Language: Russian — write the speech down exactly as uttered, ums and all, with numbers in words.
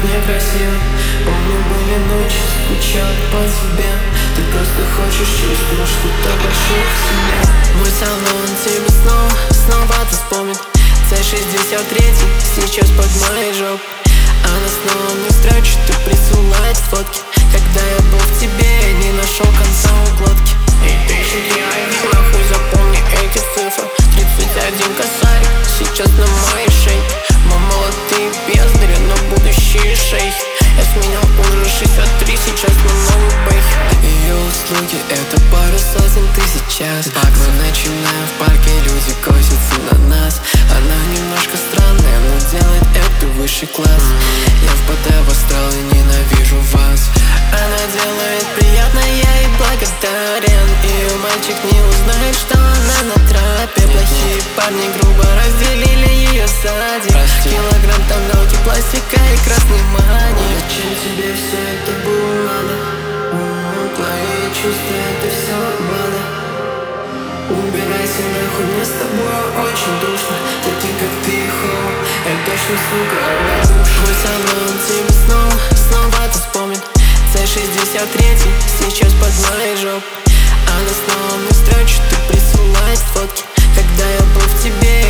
некрасиво. Помню, были ночи, скучал по тебе. Ты просто хочешь, чувствовать что-то большое в себе. Мой салон тебе снова, снова ты вспомнит. Цэ шестьдесят три сейчас под моей жопой. Она снова мне строчит и присылает фотки. Когда я был в тебе, не нашел конца у глотки. И пишет я, иди нахуй, запомни эти цифры. Тридцать один косарик сейчас на моей шее. Мы молодые бездари, но будущие шейхи. Я сменил уже шестьдесят три, сейчас на новый бейх. Ее услуги это пару сотен тысяч час. Мы начинаем в парке, люди косятся на нас. Она немножко странная, но делает это высший класс. Я впадаю в астрал и ненавижу вас. Она делает приятно, я ей благодарен. Ее мальчик не узнает, что она на трапе. Плохие парни грубо разделили ее сзади. Килограмм тонналки, пластика и красной мани. Зачем тебе все это было надо? Твои чувства это все обмана. Убирайся нахуй, мне с тобой очень душно. Такие как ты, хоу, я точно, сука, разрушу. Мой салон тебе снова, снова ты вспомнит. Цэ шестьдесят три сейчас под моей жопой. Она снова мне строчит и присылает фотки. Когда я был в тебе,